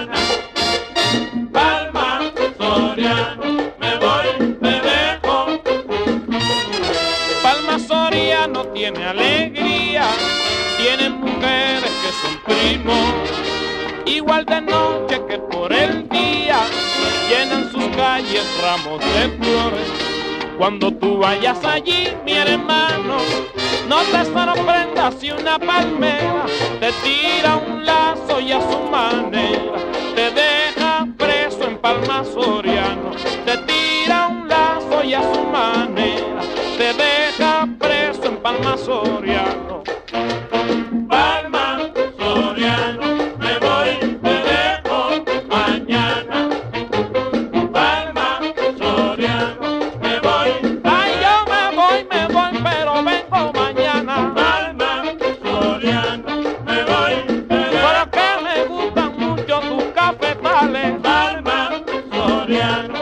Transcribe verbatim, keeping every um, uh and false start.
mañana. Palma, Soriano, me voy, te dejo. Palma Soriano tiene alegría, tiene mujeres que son primos, igual de noche que por el día, llenan sus calles ramos de flores. Cuando tú vayas allí, mi hermano, no te sorprendas si una palmera te tira un lazo y a su manera te deja preso en Palma Soriano. Te tira un lazo y a su manera te deja preso en Palma Soriano. Palma, Soriano, me voy, te dejo mañana. Palma, Soriano, me voy. Ay, yo me voy, me voy, pero vengo mañana. Palma, Soriano, me voy, te dejo. Pero que me gustan mucho tus cafetales. Palma, Soriano.